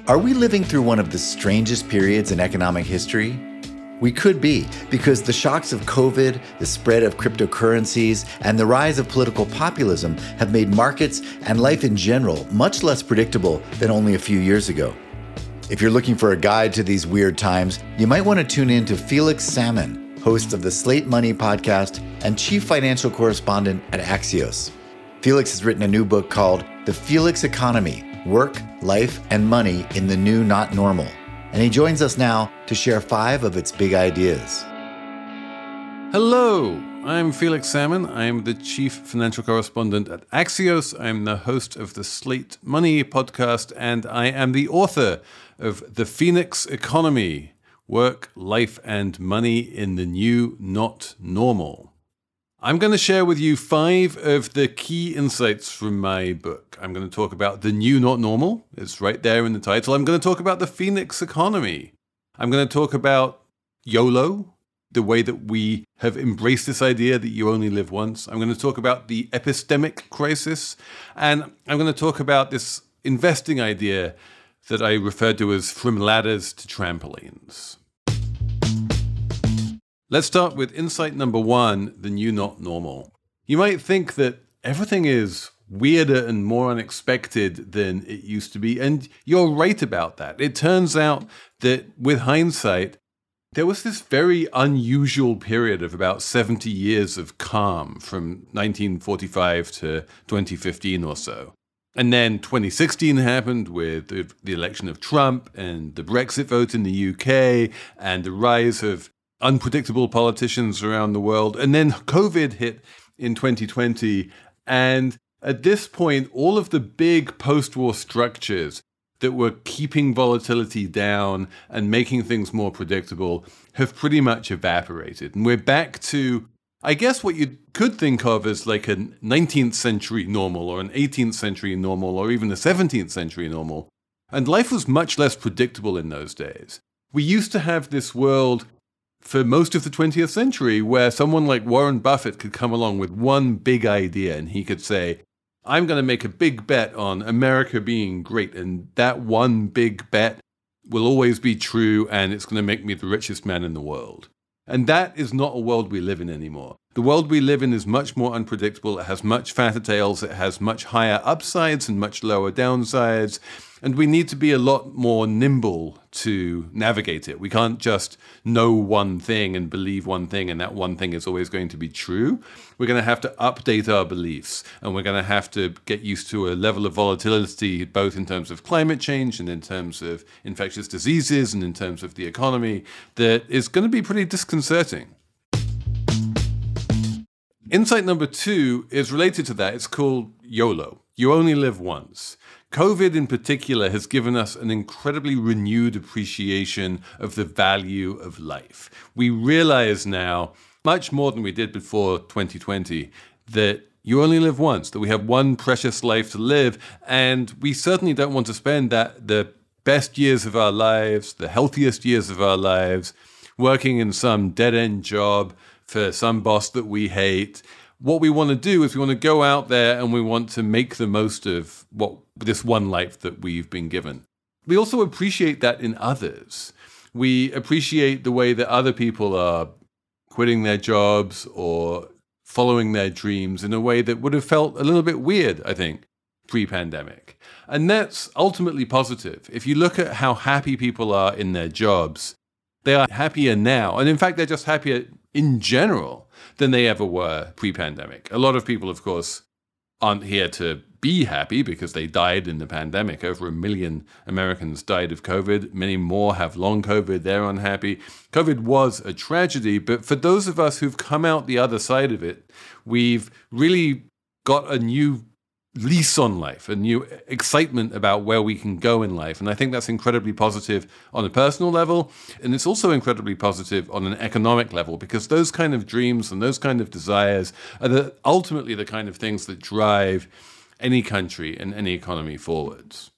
Are we living through one of the strangest periods in economic history? We could be, because the shocks of COVID, the spread of cryptocurrencies, and the rise of political populism have made markets and life in general much less predictable than only a few years ago. If you're looking for a guide to these weird times, you might want to tune in to Felix Salmon, host of the Slate Money podcast and chief financial correspondent at Axios. Felix has written a new book called The Felix Economy: Work, Life, and Money in the New Not Normal. And he joins us now to share 5 of its big ideas. Hello, I'm Felix Salmon. I'm the chief financial correspondent at Axios. I'm the host of the Slate Money podcast, and I am the author of The Felix Economy: Work, Life, and Money in the New Not Normal. I'm going to share with you 5 of the key insights from my book. I'm going to talk about the new not normal. It's right there in the title. I'm going to talk about the Felix economy. I'm going to talk about YOLO, the way that we have embraced this idea that you only live once. I'm going to talk about the epistemic crisis. And I'm going to talk about this investing idea that I refer to as from ladders to trampolines. Let's start with insight number 1, the new not normal. You might think that everything is weirder and more unexpected than it used to be, and you're right about that. It turns out that with hindsight, there was this very unusual period of about 70 years of calm from 1945 to 2015 or so. And then 2016 happened with the election of Trump and the Brexit vote in the UK and the rise of unpredictable politicians around the world. And then COVID hit in 2020. And at this point, all of the big post-war structures that were keeping volatility down and making things more predictable have pretty much evaporated. And we're back to, I guess, what you could think of as like a 19th century normal or an 18th century normal or even a 17th century normal. And life was much less predictable in those days. We used to have this world for most of the 20th century, where someone like Warren Buffett could come along with one big idea and he could say, I'm going to make a big bet on America being great, and that one big bet will always be true, and it's going to make me the richest man in the world. And that is not a world we live in anymore. The world we live in is much more unpredictable. It has much fatter tails. It has much higher upsides and much lower downsides. And we need to be a lot more nimble to navigate it. We can't just know one thing and believe one thing, and that one thing is always going to be true. We're going to have to update our beliefs, and we're going to have to get used to a level of volatility, both in terms of climate change and in terms of infectious diseases and in terms of the economy, that is going to be pretty disconcerting. Insight number 2 is related to that. It's called YOLO. You only live once. COVID in particular has given us an incredibly renewed appreciation of the value of life. We realize now, much more than we did before 2020, that you only live once, that we have one precious life to live, and we certainly don't want to spend the best years of our lives, the healthiest years of our lives, working in some dead-end job for some boss that we hate. What we want to do is we want to go out there and we want to make the most of this one life that we've been given. We also appreciate that in others. We appreciate the way that other people are quitting their jobs or following their dreams in a way that would have felt a little bit weird, I think, pre-pandemic. And that's ultimately positive. If you look at how happy people are in their jobs, they are happier now. And in fact, they're just happier in general than they ever were pre-pandemic. A lot of people, of course, aren't here to be happy because they died in the pandemic. Over 1 million Americans died of COVID. Many more have long COVID. They're unhappy. COVID was a tragedy, but for those of us who've come out the other side of it, we've really got a new lease on life, a new excitement about where we can go in life. And I think that's incredibly positive on a personal level. And it's also incredibly positive on an economic level, because those kind of dreams and those kind of desires are ultimately the kind of things that drive any country and any economy forwards.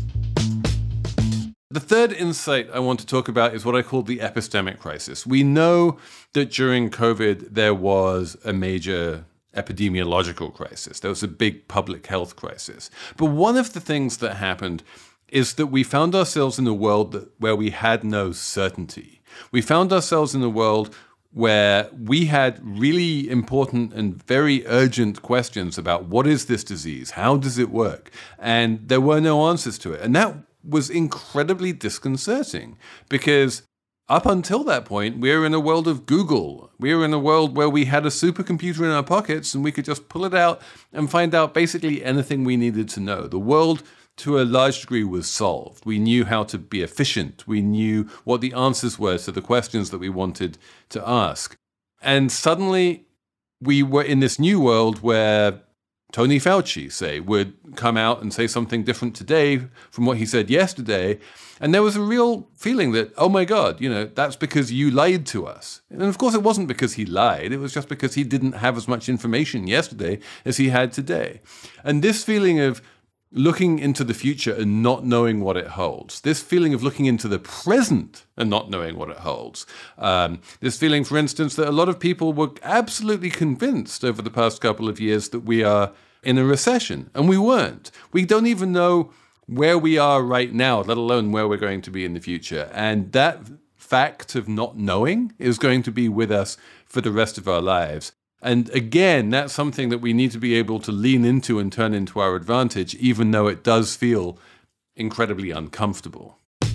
The third insight I want to talk about is what I call the epistemic crisis. We know that during COVID, there was a major epidemiological crisis. There was a big public health crisis. But one of the things that happened is that we found ourselves in a world where we had no certainty. We found ourselves in a world where we had really important and very urgent questions about what is this disease? How does it work? And there were no answers to it. And that was incredibly disconcerting because up until that point, we were in a world of Google. We were in a world where we had a supercomputer in our pockets and we could just pull it out and find out basically anything we needed to know. The world, to a large degree, was solved. We knew how to be efficient. We knew what the answers were to the questions that we wanted to ask. And suddenly, we were in this new world where Tony Fauci, say, would come out and say something different today from what he said yesterday. And there was a real feeling that, oh my God, that's because you lied to us. And of course, it wasn't because he lied. It was just because he didn't have as much information yesterday as he had today. And this feeling of looking into the future and not knowing what it holds, this feeling of looking into the present and not knowing what it holds, this feeling, for instance, that a lot of people were absolutely convinced over the past couple of years that we are in a recession, and we weren't. We don't even know where we are right now, let alone where we're going to be in the future. And that fact of not knowing is going to be with us for the rest of our lives. And again, that's something that we need to be able to lean into and turn into our advantage, even though it does feel incredibly uncomfortable.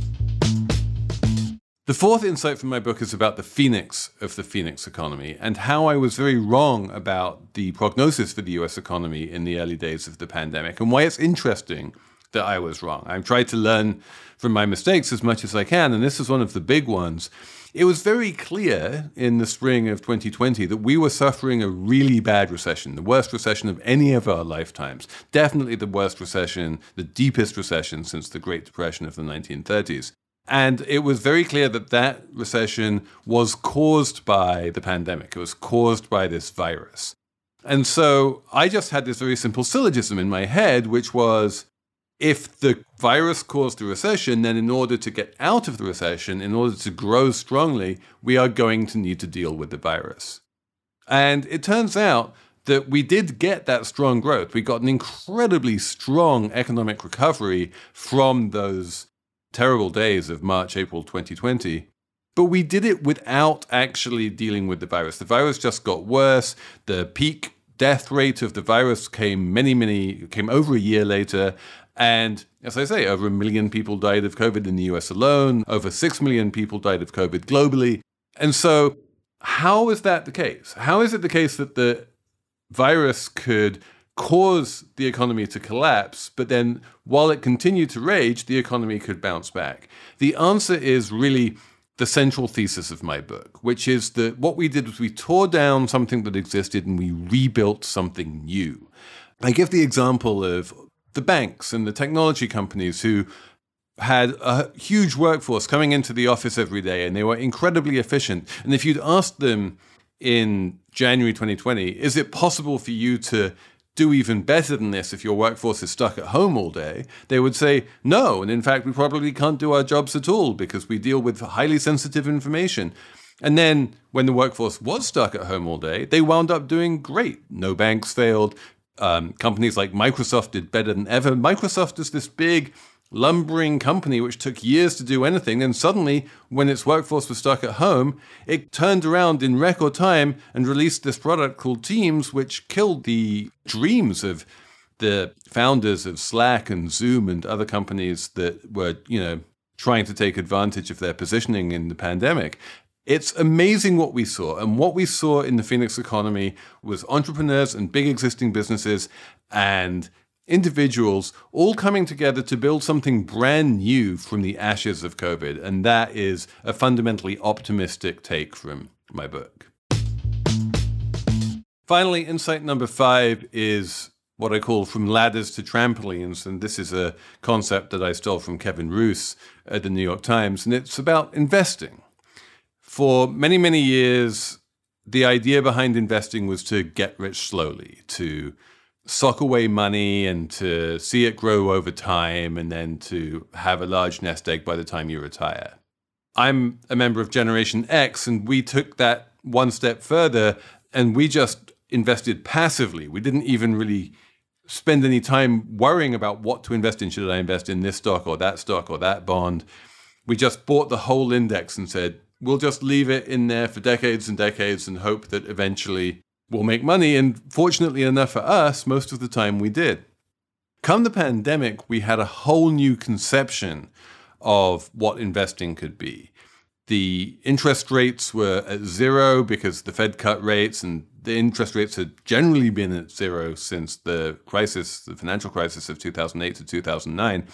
The fourth insight from my book is about the phoenix of the Phoenix economy and how I was very wrong about the prognosis for the US economy in the early days of the pandemic, and why it's interesting that I was wrong. I've tried to learn from my mistakes as much as I can, and this is one of the big ones. It was very clear in the spring of 2020 that we were suffering a really bad recession, the worst recession of any of our lifetimes. Definitely the worst recession, the deepest recession since the Great Depression of the 1930s. And it was very clear that that recession was caused by the pandemic. It was caused by this virus. And so I just had this very simple syllogism in my head, which was, if the virus caused the recession, then in order to get out of the recession, in order to grow strongly, we are going to need to deal with the virus. And it turns out that we did get that strong growth. We got an incredibly strong economic recovery from those terrible days of March, April 2020. But we did it without actually dealing with the virus. The virus just got worse. The peak death rate of the virus came over a year later. And as I say, over 1 million people died of COVID in the US alone. Over 6 million people died of COVID globally. And so how is that the case? How is it the case that the virus could cause the economy to collapse, but then while it continued to rage, the economy could bounce back? The answer is really the central thesis of my book, which is that what we did was we tore down something that existed and we rebuilt something new. I give the example of the banks and the technology companies who had a huge workforce coming into the office every day, and they were incredibly efficient. And if you'd asked them in January 2020, is it possible for you to do even better than this if your workforce is stuck at home all day? They would say no. And in fact, we probably can't do our jobs at all because we deal with highly sensitive information. And then when the workforce was stuck at home all day, they wound up doing great. No banks failed. Companies like Microsoft did better than ever. Microsoft is this big lumbering company which took years to do anything, and suddenly when its workforce was stuck at home, it turned around in record time and released this product called Teams, which killed the dreams of the founders of Slack and Zoom and other companies that were, trying to take advantage of their positioning in the pandemic. It's amazing what we saw. And what we saw in the Phoenix economy was entrepreneurs and big existing businesses and individuals all coming together to build something brand new from the ashes of COVID. And that is a fundamentally optimistic take from my book. Finally, insight number 5 is what I call from ladders to trampolines. And this is a concept that I stole from Kevin Roose at the New York Times. And it's about investing. For many, many years, the idea behind investing was to get rich slowly, to sock away money and to see it grow over time and then to have a large nest egg by the time you retire. I'm a member of Generation X, and we took that one step further and we just invested passively. We didn't even really spend any time worrying about what to invest in. Should I invest in this stock or that bond? We just bought the whole index and said, we'll just leave it in there for decades and decades and hope that eventually we'll make money. And fortunately enough for us, most of the time we did. Come the pandemic, we had a whole new conception of what investing could be. The interest rates were at zero because the Fed cut rates, and the interest rates had generally been at zero since the financial crisis of 2008 to 2009.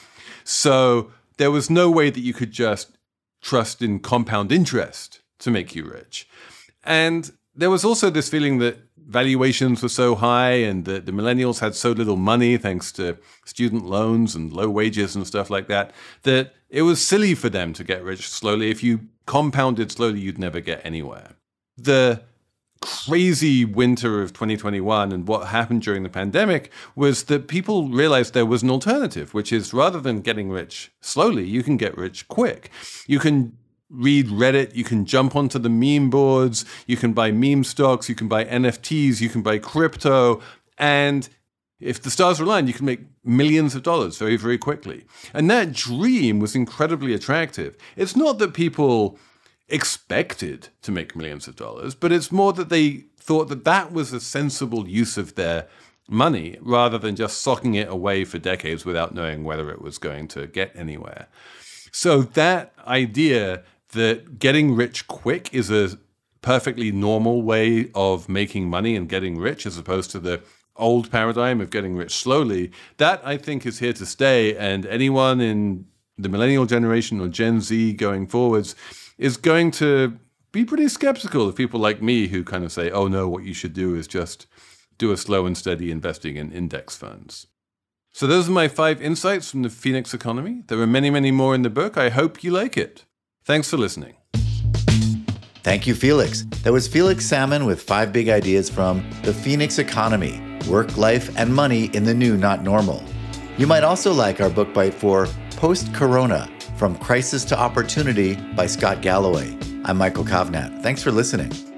So there was no way that you could just trust in compound interest to make you rich. And there was also this feeling that valuations were so high and that the millennials had so little money thanks to student loans and low wages and stuff like that, that it was silly for them to get rich slowly. If you compounded slowly, you'd never get anywhere. The crazy winter of 2021 and what happened during the pandemic was that people realized there was an alternative, which is rather than getting rich slowly, you can get rich quick. You can read Reddit, you can jump onto the meme boards, you can buy meme stocks, you can buy NFTs, you can buy crypto, and if the stars were aligned, you can make millions of dollars very, very quickly. And that dream was incredibly attractive. It's not that people expected to make millions of dollars, but it's more that they thought that that was a sensible use of their money rather than just socking it away for decades without knowing whether it was going to get anywhere. So that idea that getting rich quick is a perfectly normal way of making money and getting rich as opposed to the old paradigm of getting rich slowly, that I think is here to stay. And anyone in the millennial generation or Gen Z going forwards is going to be pretty skeptical of people like me who kind of say, oh no, what you should do is just do a slow and steady investing in index funds. So those are my 5 insights from the Phoenix economy. There are many, many more in the book. I hope you like it. Thanks for listening. Thank you, Felix. That was Felix Salmon with 5 big ideas from The Phoenix Economy, Work, Life, and Money in the New Not Normal. You might also like our book bite for Post-Corona, From Crisis to Opportunity by Scott Galloway. I'm Michael Kovnat. Thanks for listening.